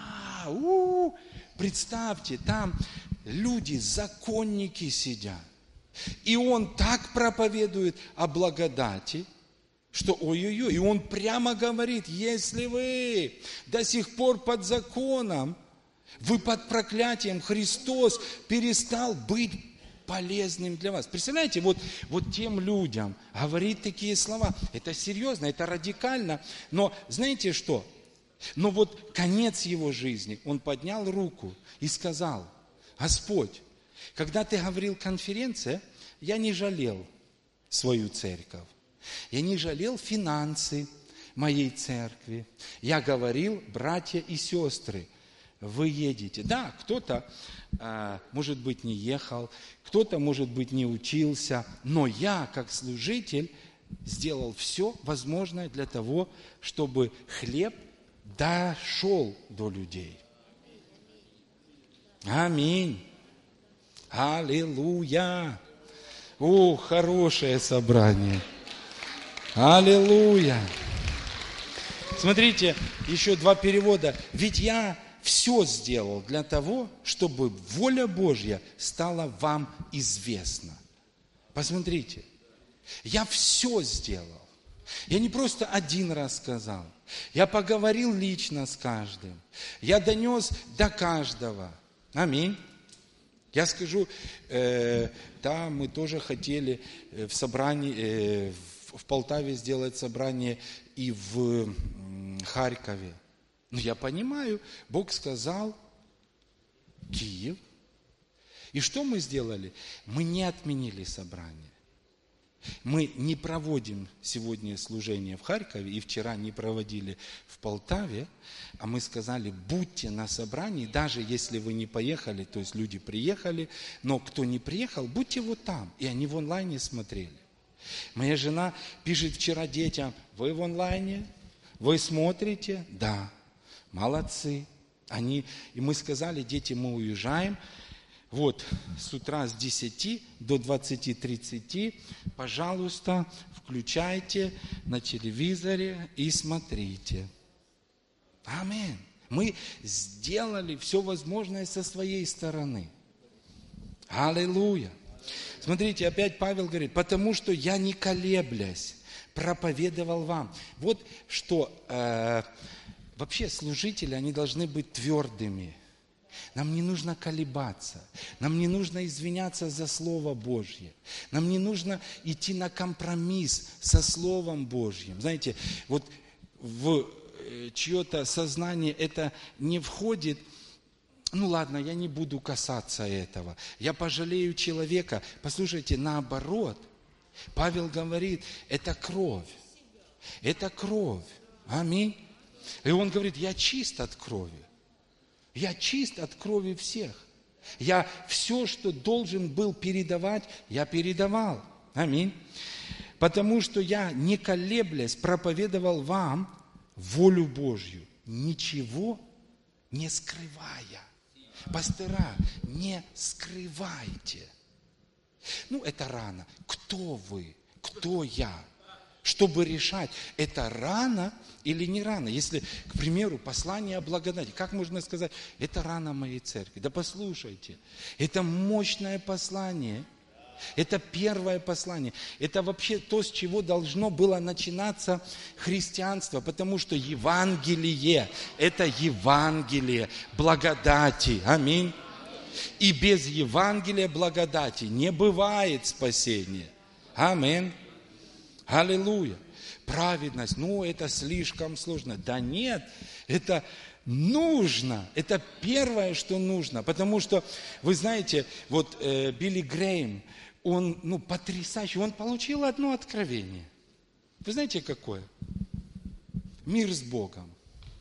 представьте, там люди, законники сидят. И он так проповедует о благодати, что ой-ой-ой. И он прямо говорит: если вы до сих пор под законом, вы под проклятием, Христос перестал быть полезным для вас. Представляете, вот тем людям говорит такие слова. Это серьезно, это радикально. Но знаете что? Но вот конец его жизни, он поднял руку и сказал: Господь, когда ты говорил конференция, я не жалел свою церковь. Я не жалел финансы моей церкви. Я говорил: братья и сестры, вы едете. Да, кто-то, может быть, не ехал, кто-то, может быть, не учился, но я, как служитель, сделал все возможное для того, чтобы хлеб дошел до людей. Аминь. Аллилуйя. О, хорошее собрание. Аллилуйя. Смотрите, еще два перевода. Ведь я все сделал для того, чтобы воля Божья стала вам известна. Посмотрите, я все сделал. Я не просто один раз сказал. Я поговорил лично с каждым. Я донес до каждого. Аминь. Я скажу, да, мы тоже хотели в собрании, в Полтаве сделать собрание и в Харькове. Но я понимаю, Бог сказал Киев. И что мы сделали? Мы не отменили собрание. Мы не проводим сегодня служение в Харькове, и вчера не проводили в Полтаве, а мы сказали: будьте на собрании, даже если вы не поехали, то есть люди приехали, но кто не приехал, будьте вот там. И они в онлайне смотрели. Моя жена пишет вчера детям: вы в онлайне? Вы смотрите? Да. Молодцы. И мы сказали: дети, мы уезжаем. Вот, с утра с 10 до 20:30, пожалуйста, включайте на телевизоре и смотрите. Аминь. Мы сделали все возможное со своей стороны. Аллилуйя. Смотрите, опять Павел говорит: потому что я, не колеблясь, проповедовал вам. Вот что, вообще служители, они должны быть твердыми. Нам не нужно колебаться, нам не нужно извиняться за Слово Божье, нам не нужно идти на компромисс со Словом Божьим. Знаете, вот в чье-то сознание это не входит. Ну ладно, я не буду касаться этого, я пожалею человека. Послушайте, наоборот, Павел говорит: это кровь, это кровь. Аминь. И он говорит: я чист от крови. Я чист от крови всех. Я все, что должен был передавать, я передавал. Аминь. Потому что я, не колеблясь, проповедовал вам волю Божью, ничего не скрывая. Пастыра, не скрывайте. Ну, это рано. Кто вы? Кто я? Чтобы решать, это рано или не рано. Если, к примеру, послание о благодати, как можно сказать: это рано моей церкви? Да послушайте, это мощное послание, это первое послание, это вообще то, с чего должно было начинаться христианство, потому что Евангелие, это Евангелие благодати. Аминь. И без Евангелия благодати не бывает спасения. Аминь. Аллилуйя. Праведность, это слишком сложно. Да нет, это нужно. Это первое, что нужно. Потому что, вы знаете, вот Билли Грэйм, он потрясающий. Он получил одно откровение. Вы знаете, какое? Мир с Богом.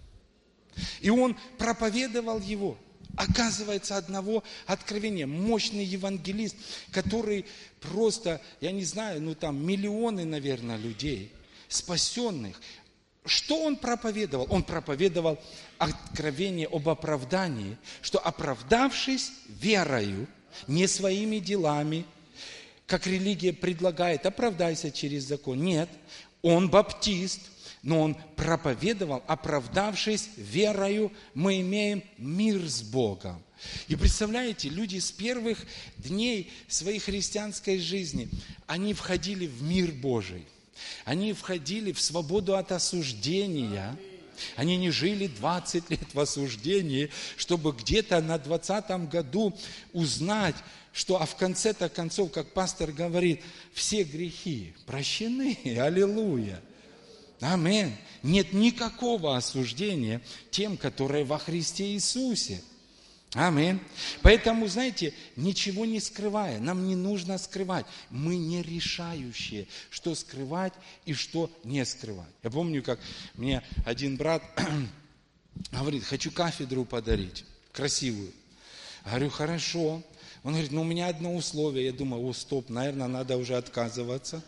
И он проповедовал его. Оказывается, одного откровения. Мощный евангелист, который просто, я не знаю, там миллионы, наверное, людей, спасенных. Что он проповедовал? Он проповедовал откровение об оправдании, что оправдавшись верою, не своими делами, как религия предлагает: оправдайся через закон. Нет, он баптист. Но он проповедовал: оправдавшись верою, мы имеем мир с Богом. И представляете, люди с первых дней своей христианской жизни, они входили в мир Божий. Они входили в свободу от осуждения. Они не жили 20 лет в осуждении, чтобы где-то на 20-м году узнать, что, а в конце-то концов, как пастор говорит, все грехи прощены. Аллилуйя. Аминь. Нет никакого осуждения тем, которые во Христе Иисусе. Аминь. Поэтому, знаете, ничего не скрывая, нам не нужно скрывать. Мы не решающие, что скрывать и что не скрывать. Я помню, как мне один брат говорит: хочу кафедру подарить, красивую. Я говорю: хорошо. Он говорит: у меня одно условие. Я думаю: стоп, наверное, надо уже отказываться.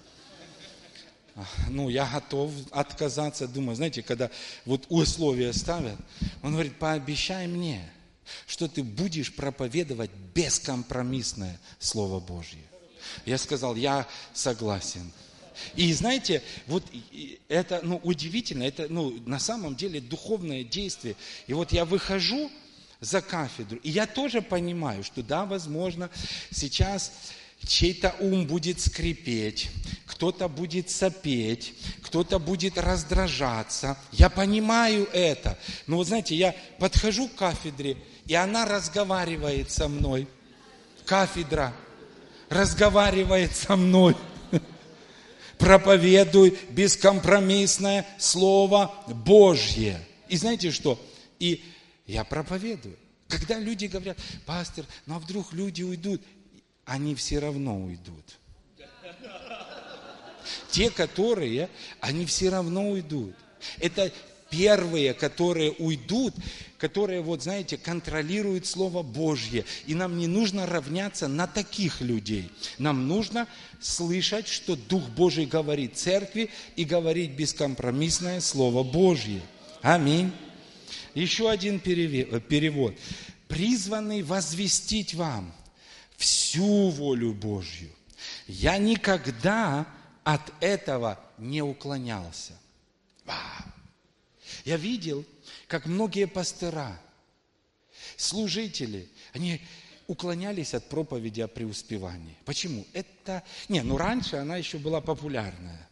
Я готов отказаться. Думаю, знаете, когда вот условия ставят, он говорит: пообещай мне, что ты будешь проповедовать бескомпромиссное Слово Божье. Я сказал: я согласен. И знаете, вот это удивительно, это на самом деле духовное действие. И вот я выхожу за кафедру, и я тоже понимаю, что да, возможно, сейчас чей-то ум будет скрипеть, кто-то будет сопеть, кто-то будет раздражаться. Я понимаю это. Но вот знаете, я подхожу к кафедре, и она разговаривает со мной. Кафедра разговаривает со мной. Проповедуй бескомпромиссное Слово Божье. И знаете что? И я проповедую. Когда люди говорят: пастор, а вдруг люди уйдут? Они все равно уйдут. Те, которые, они все равно уйдут. Это первые, которые уйдут, которые, вот знаете, контролируют Слово Божье. И нам не нужно равняться на таких людей. Нам нужно слышать, что Дух Божий говорит церкви, и говорить бескомпромиссное Слово Божье. Аминь. Еще один перевод. Призванный возвестить вам всю волю Божью. Я никогда от этого не уклонялся. Вау! Я видел, как многие пастыра, служители, они уклонялись от проповеди о преуспевании. Почему? Раньше она еще была популярная.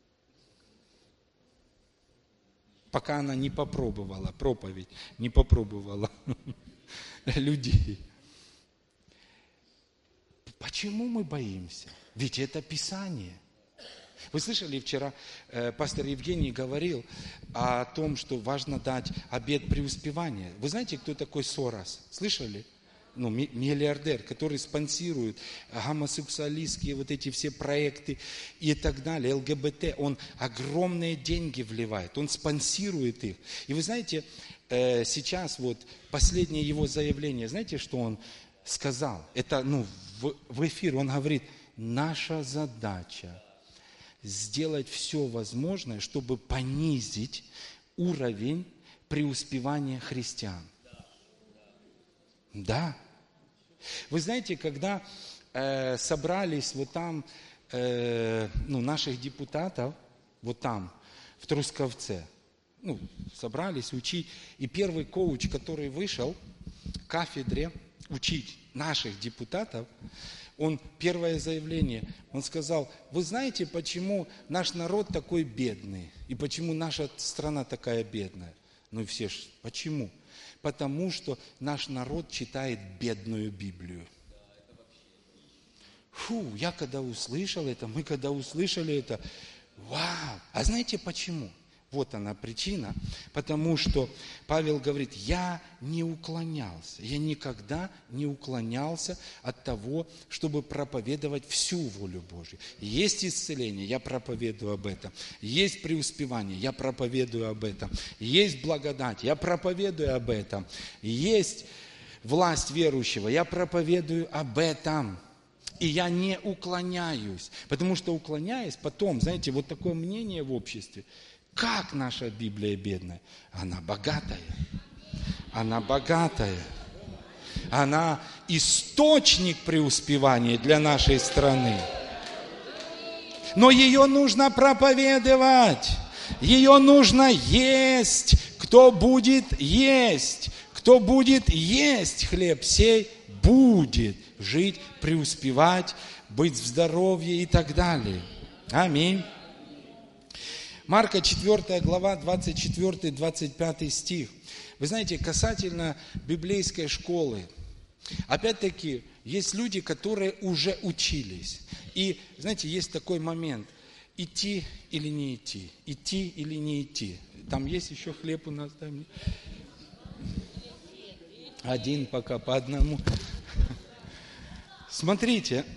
Пока она не попробовала проповедь, не попробовала людей. Почему мы боимся? Ведь это Писание. Вы слышали, вчера пастор Евгений говорил о том, что важно дать обет преуспевания. Вы знаете, кто такой Сорос? Слышали? Миллиардер, который спонсирует гомосексуалистские вот эти все проекты и так далее, ЛГБТ. Он огромные деньги вливает, он спонсирует их. И вы знаете, сейчас вот последнее его заявление, знаете, что он сказал? Это в эфир он говорит: наша задача сделать все возможное, чтобы понизить уровень преуспевания христиан. Да. Вы знаете, когда собрались вот там наших депутатов, вот там, в Трусковце, собрались учить, и первый коуч, который вышел к кафедре учить наших депутатов, он первое заявление, он сказал: вы знаете, почему наш народ такой бедный? И почему наша страна такая бедная? И все ж, почему? Потому что наш народ читает бедную Библию. Я когда услышал это, мы когда услышали это, вау! А знаете почему? Вот она причина, потому что Павел говорит: я не уклонялся, я никогда не уклонялся от того, чтобы проповедовать всю волю Божью. Есть исцеление, я проповедую об этом. Есть преуспевание, я проповедую об этом. Есть благодать, я проповедую об этом. Есть власть верующего, я проповедую об этом. И я не уклоняюсь, потому что уклоняясь, потом, знаете, вот такое мнение в обществе: как наша Библия бедная? Она богатая. Она богатая. Она источник преуспевания для нашей страны. Но ее нужно проповедовать. Ее нужно есть. Кто будет есть хлеб сей, будет жить, преуспевать, быть в здоровье и так далее. Аминь. Марка 4 глава, 24-25 стих. Вы знаете, касательно библейской школы, опять-таки, есть люди, которые уже учились. И, знаете, есть такой момент: идти или не идти, идти или не идти. Там есть еще хлеб у нас? Там? Один пока, по одному. Смотрите,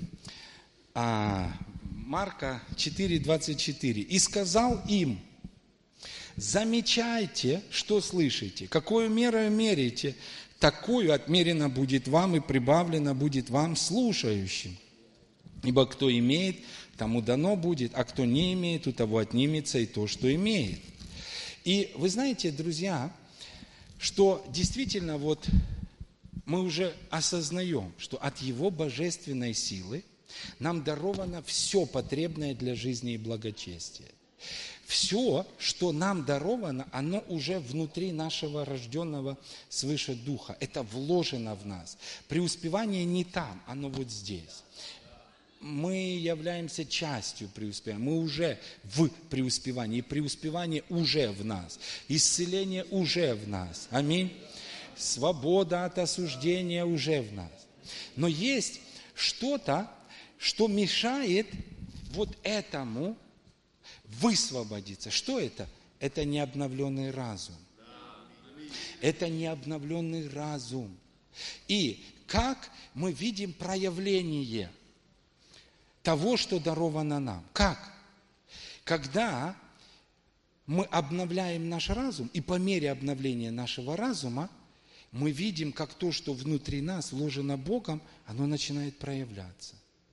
Марка 4:24. «И сказал им: замечайте, что слышите, какую меру мерите, такую отмерено будет вам и прибавлено будет вам слушающим. Ибо кто имеет, тому дано будет, а кто не имеет, у того отнимется и то, что имеет». И вы знаете, друзья, что действительно вот мы уже осознаем, что от Его божественной силы нам даровано все потребное для жизни и благочестия. Все, что нам даровано, оно уже внутри нашего рожденного свыше духа. Это вложено в нас. Преуспевание не там, оно вот здесь. Мы являемся частью преуспевания. Мы уже в преуспевании. И преуспевание уже в нас. Исцеление уже в нас. Аминь. Свобода от осуждения уже в нас. Но есть что-то, что мешает вот этому высвободиться. Что это? Это необновленный разум. Это необновленный разум. И как мы видим проявление того, что даровано нам? Как? Когда мы обновляем наш разум, и по мере обновления нашего разума мы видим, как то, что внутри нас вложено Богом, оно начинает проявляться.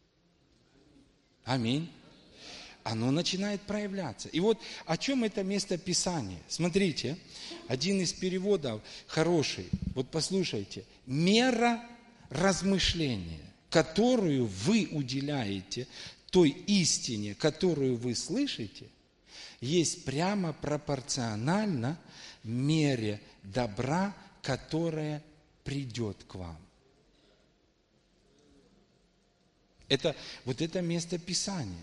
Аминь. Оно начинает проявляться. И вот о чем это место Писания? Смотрите, один из переводов хороший. Вот послушайте. Мера размышления, которую вы уделяете той истине, которую вы слышите, есть прямо пропорционально мере добра, которая придет к вам. Вот это место Писания.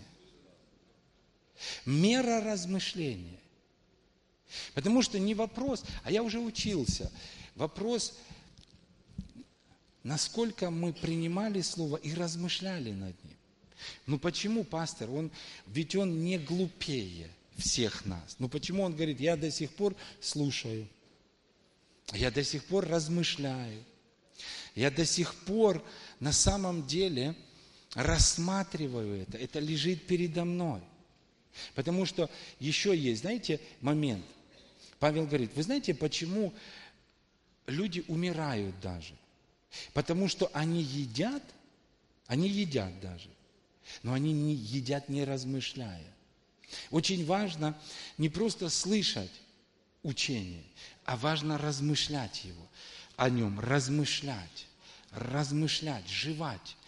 Мера размышления. Потому что не вопрос, а я уже учился, вопрос, насколько мы принимали Слово и размышляли над ним. Ну почему пастор? Ведь он не глупее всех нас. Ну почему он говорит, я до сих пор слушаю, я до сих пор размышляю, я до сих пор на самом деле рассматриваю это лежит передо мной. Потому что еще есть, знаете, момент. Павел говорит, вы знаете, почему люди умирают даже? Потому что они едят даже, но они не едят, не размышляя. Очень важно не просто слышать учение, а важно размышлять о нем, размышлять, жевать.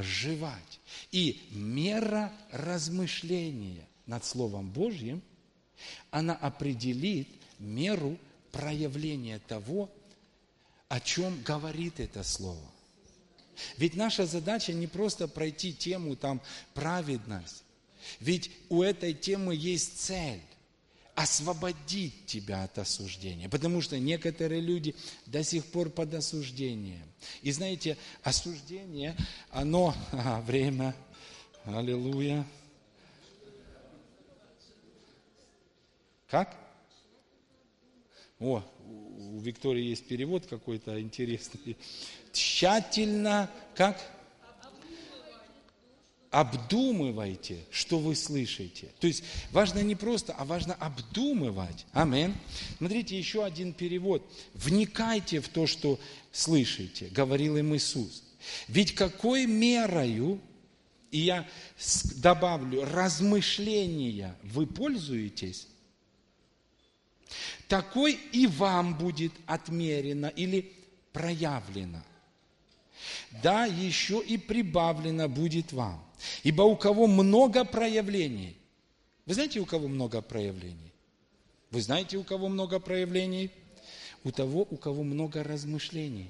И мера размышления над Словом Божьим, она определит меру проявления того, о чем говорит это Слово. Ведь наша задача не просто пройти тему праведность. Ведь у этой темы есть цель – освободить тебя от осуждения. Потому что некоторые люди до сих пор под осуждением. И знаете, осуждение, оно… время, аллилуйя. Как? У Виктории есть перевод какой-то интересный. Тщательно, как? Обдумывайте, что вы слышите. То есть важно не просто, а важно обдумывать. Аминь. Смотрите, еще один перевод. Вникайте в то, что слышите, говорил им Иисус. Ведь какой мерою, и я добавлю, размышления вы пользуетесь, такой и вам будет отмерено или проявлено. Да, еще и прибавлено будет вам. Ибо у кого много проявлений. Вы знаете, у кого много проявлений? Вы знаете, у кого много проявлений? У того, у кого много размышлений.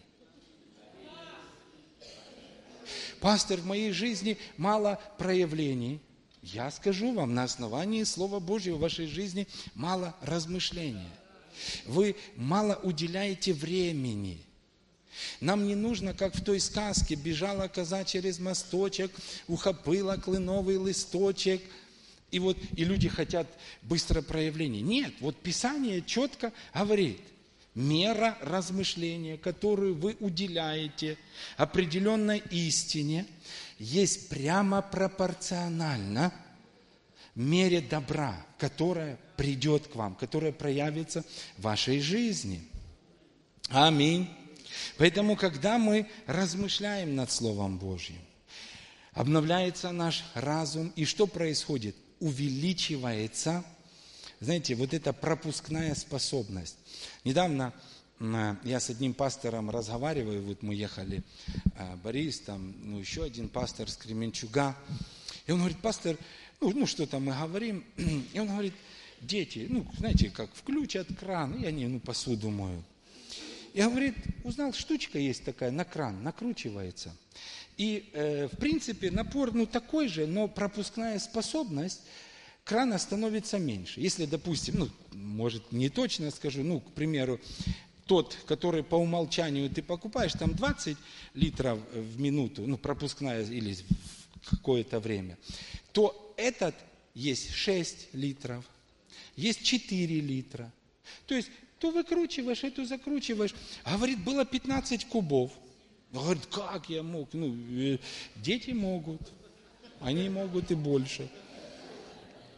Пастор, в моей жизни мало проявлений. Я скажу вам, на основании Слова Божьего в вашей жизни мало размышления. Вы мало уделяете времени. Нам не нужно, как в той сказке, бежала коза через мосточек, ухопила кленовый листочек, и люди хотят быстро проявления. Нет, Писание четко говорит, мера размышления, которую вы уделяете определенной истине, есть прямо пропорционально мере добра, которая придет к вам, которая проявится в вашей жизни. Аминь. Поэтому, когда мы размышляем над Словом Божьим, обновляется наш разум, и что происходит? Увеличивается, знаете, эта пропускная способность. Недавно я с одним пастором разговариваю, мы ехали, Борис, еще один пастор с Кременчуга, и он говорит, пастор, что-то мы говорим, и он говорит, дети, знаете, как включат кран, и они, посуду моют. И говорит, узнал, штучка есть такая, на кран, накручивается. И, в принципе, напор, такой же, но пропускная способность крана становится меньше. Если, допустим, может, не точно скажу, к примеру, тот, который по умолчанию ты покупаешь, там 20 литров в минуту, пропускная или в какое-то время, то этот есть 6 литров, есть 4 литра. То есть, то выкручиваешь, эту закручиваешь. Говорит, было 15 кубов. Говорит, как я мог? Дети могут. Они могут и больше.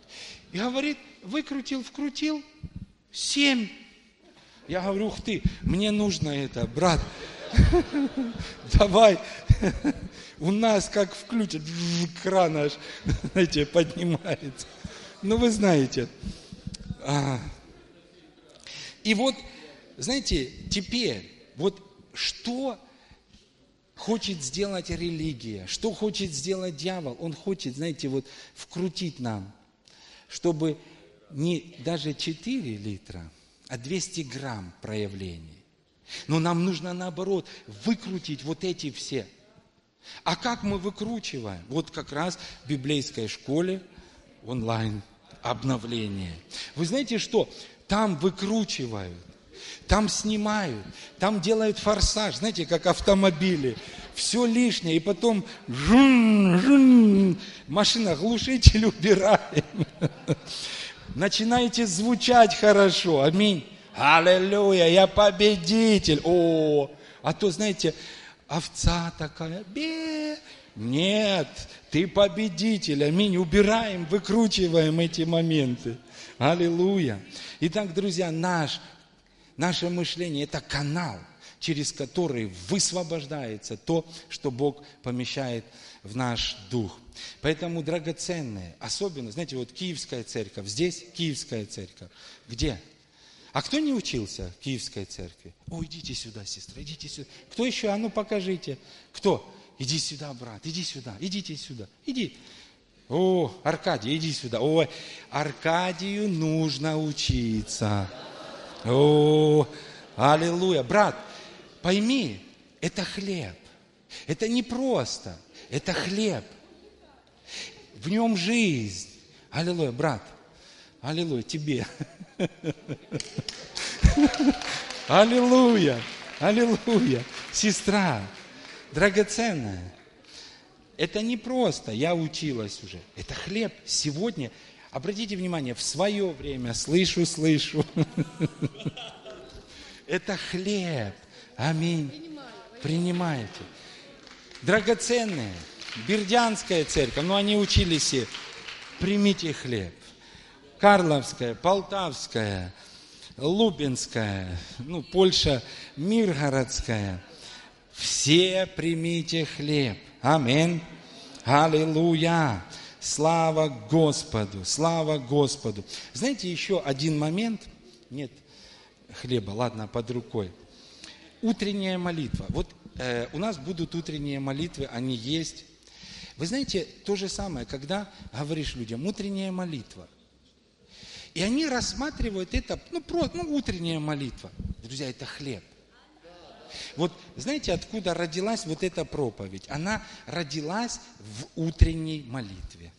И говорит, выкрутил, вкрутил, 7. Я говорю, ух ты, мне нужно это, брат. Давай. У нас как включат, кран аж, знаете, поднимается. Ну, вы знаете. И вот, знаете, теперь, вот что хочет сделать религия, что хочет сделать дьявол? Он хочет, знаете, вот вкрутить нам, чтобы не даже 4 литра, а 200 грамм проявлений. Но нам нужно, наоборот, выкрутить вот эти все. А как мы выкручиваем? Вот как раз в библейской школе онлайн обновление. Вы знаете что? Там выкручивают, там снимают, там делают форсаж, знаете, как автомобили. Все лишнее, и потом машина, глушитель убираем. Начинаете звучать хорошо. Аминь. Аллилуйя, я победитель. А то, знаете, овца такая, Нет, ты победитель. Аминь. Убираем, выкручиваем эти моменты. Аллилуйя. Итак, друзья, наше мышление – это канал, через который высвобождается то, что Бог помещает в наш дух. Поэтому драгоценное, особенно, знаете, вот Киевская церковь, здесь Киевская церковь. Где? А кто не учился в Киевской церкви? Идите сюда, сестра, идите сюда. Кто еще? А ну покажите. Кто? Иди сюда, брат, иди сюда, идите сюда, иди. Аркадий, иди сюда. Аркадию нужно учиться. Аллилуйя. Брат, пойми, это хлеб. Это не просто, это хлеб. В нем жизнь. Аллилуйя, брат. Аллилуйя, тебе. Аллилуйя, аллилуйя. Сестра, драгоценная. Это не просто, я училась уже. Это хлеб сегодня. Обратите внимание, в свое время, слышу. Это хлеб. Аминь. Принимаете. Драгоценные. Бердянская церковь, они учились все. Примите хлеб. Карловская, Полтавская, Лубенская, Польша, Миргородская. Все примите хлеб. Аминь. Аллилуйя. Слава Господу. Слава Господу. Знаете, еще один момент. Нет хлеба, ладно, под рукой. Утренняя молитва. Вот у нас будут утренние молитвы, они есть. Вы знаете, то же самое, когда говоришь людям, утренняя молитва. И они рассматривают это, просто утренняя молитва. Друзья, это хлеб. Вот знаете, откуда родилась вот эта проповедь? Она родилась в утренней молитве.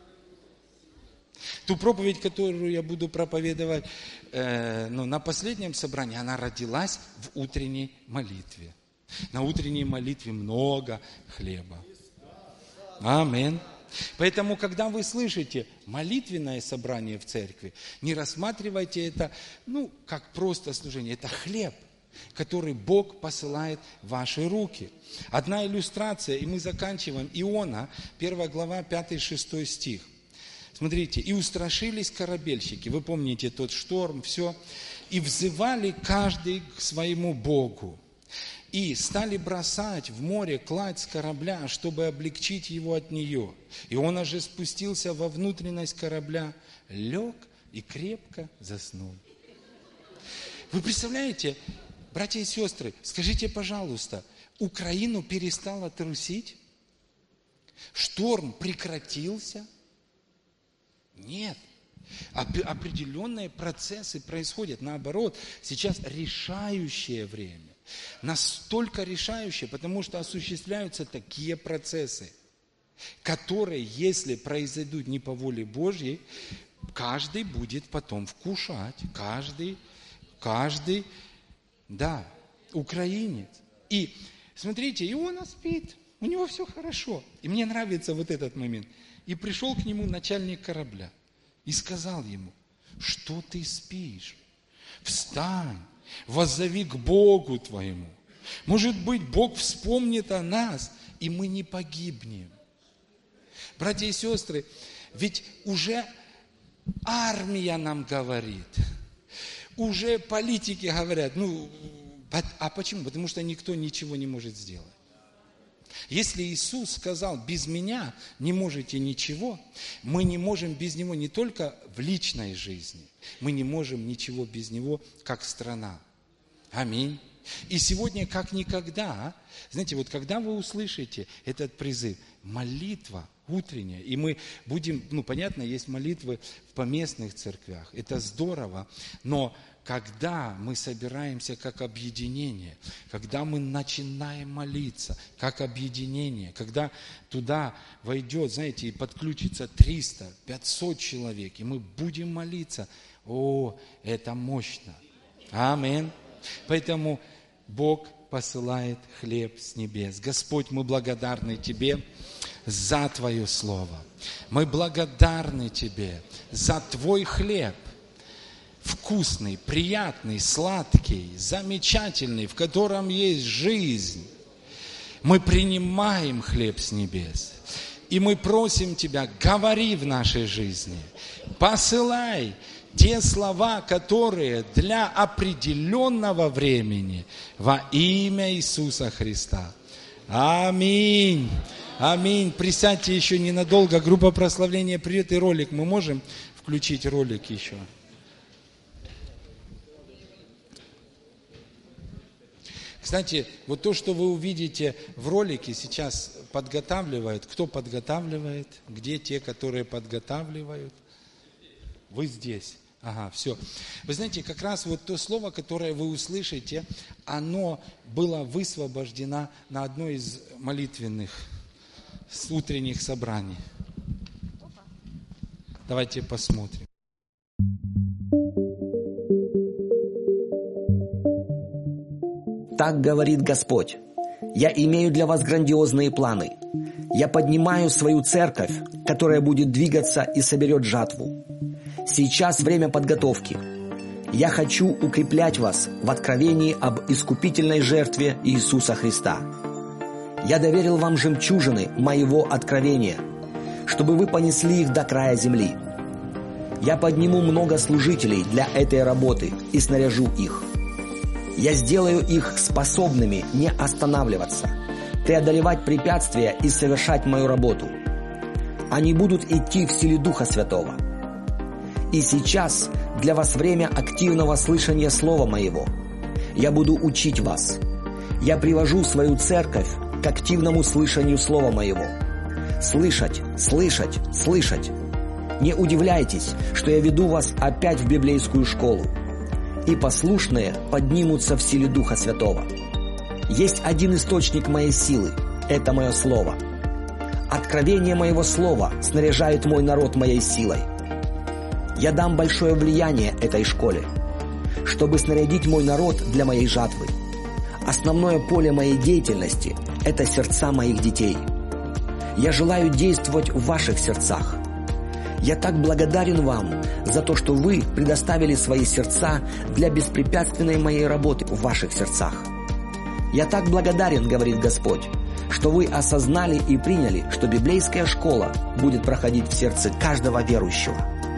Ту проповедь, которую я буду проповедовать на последнем собрании, она родилась в утренней молитве. На утренней молитве много хлеба. Аминь. Поэтому, когда вы слышите молитвенное собрание в церкви, не рассматривайте это, как просто служение. Это хлеб, который Бог посылает в ваши руки. Одна иллюстрация, и мы заканчиваем. Иона, 1 глава, 5-6 стих. Смотрите, и устрашились корабельщики, вы помните тот шторм, все, и взывали каждый к своему Богу. И стали бросать в море кладь с корабля, чтобы облегчить его от нее. И он же спустился во внутренность корабля, лег и крепко заснул. Вы представляете, братья и сестры, скажите, пожалуйста, Украину перестало трусить? Шторм прекратился? Нет. Определенные процессы происходят. Наоборот, сейчас решающее время. Настолько решающее, потому что осуществляются такие процессы, которые, если произойдут не по воле Божьей, каждый будет потом вкушать. Каждый, украинец. И смотрите, Иона спит, у него все хорошо. И мне нравится вот этот момент. И пришел к нему начальник корабля и сказал ему, что ты спишь? Встань, воззови к Богу твоему. Может быть, Бог вспомнит о нас, и мы не погибнем. Братья и сестры, ведь уже армия нам говорит, уже политики говорят, а почему? Потому что никто ничего не может сделать. Если Иисус сказал, без меня не можете ничего, мы не можем без Него не только в личной жизни, мы не можем ничего без Него, как страна. Аминь. И сегодня, как никогда, знаете, вот когда вы услышите этот призыв, молитва утренняя, и мы будем, понятно, есть молитвы в поместных церквях, это здорово, но когда мы собираемся как объединение, когда мы начинаем молиться как объединение, когда туда войдет, знаете, и подключится 300, 500 человек, и мы будем молиться, это мощно. Аминь. Поэтому Бог посылает хлеб с небес. Господь, мы благодарны Тебе за Твое Слово. Мы благодарны Тебе за Твой хлеб. Вкусный, приятный, сладкий, замечательный, в котором есть жизнь. Мы принимаем хлеб с небес. И мы просим Тебя, говори в нашей жизни. Посылай те слова, которые для определенного времени во имя Иисуса Христа. Аминь. Аминь. Присядьте еще ненадолго. Группа прославления «Привет» и ролик. Мы можем включить ролик еще? Кстати, вот то, что вы увидите в ролике, сейчас подготавливает. Кто подготавливает? Где те, которые подготавливают? Вы здесь. Ага, все. Вы знаете, как раз вот то слово, которое вы услышите, оно было высвобождено на одной из молитвенных утренних собраний. Давайте посмотрим. Так говорит Господь: «Я имею для вас грандиозные планы. Я поднимаю свою церковь, которая будет двигаться и соберет жатву. Сейчас время подготовки. Я хочу укреплять вас в откровении об искупительной жертве Иисуса Христа. Я доверил вам жемчужины моего откровения, чтобы вы понесли их до края земли. Я подниму много служителей для этой работы и снаряжу их. Я сделаю их способными не останавливаться, преодолевать препятствия и совершать мою работу. Они будут идти в силе Духа Святого. И сейчас для вас время активного слышания Слова Моего. Я буду учить вас. Я привожу свою церковь к активному слышанию Слова Моего. Слышать, слышать, слышать. Не удивляйтесь, что я веду вас опять в библейскую школу. И послушные поднимутся в силе Духа Святого. Есть один источник моей силы – это мое Слово. Откровение моего Слова снаряжает мой народ моей силой. Я дам большое влияние этой школе, чтобы снарядить мой народ для моей жатвы. Основное поле моей деятельности – это сердца моих детей. Я желаю действовать в ваших сердцах. Я так благодарен вам за то, что вы предоставили свои сердца для беспрепятственной моей работы в ваших сердцах. Я так благодарен, говорит Господь, что вы осознали и приняли, что библейская школа будет проходить в сердце каждого верующего.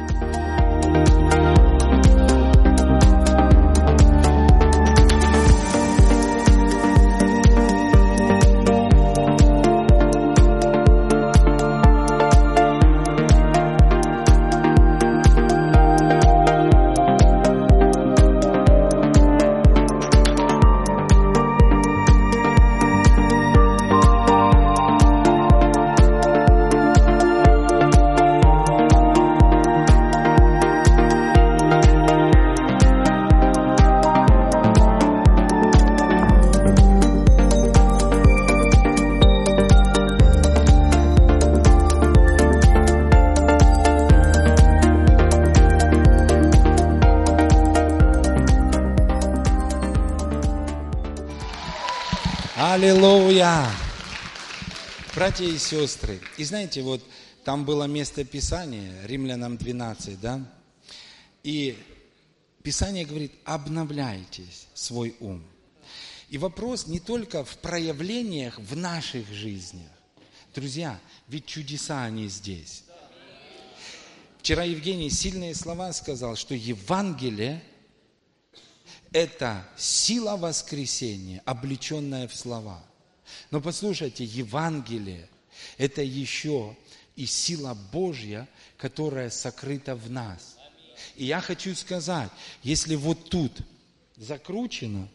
Аллилуйя! Братья и сестры, и знаете, вот там было место Писания, Римлянам 12, да? И Писание говорит, обновляйтесь свой ум. И вопрос не только в проявлениях в наших жизнях. Друзья, ведь чудеса они здесь. Вчера Евгений сильные слова сказал, что Евангелие – это сила воскресения, облеченная в слова. Но послушайте, Евангелие – это еще и сила Божья, которая сокрыта в нас. И я хочу сказать, если вот тут закручено,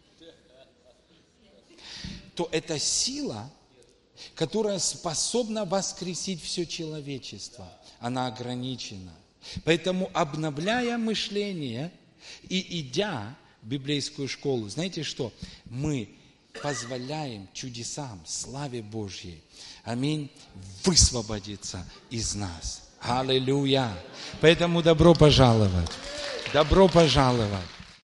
то это сила, которая способна воскресить все человечество. Она ограничена. Поэтому, обновляя мышление и идя в библейскую школу, знаете что? Мы позволяем чудесам, славе Божьей, аминь, высвободиться из нас. Аллилуйя! Поэтому добро пожаловать! Добро пожаловать!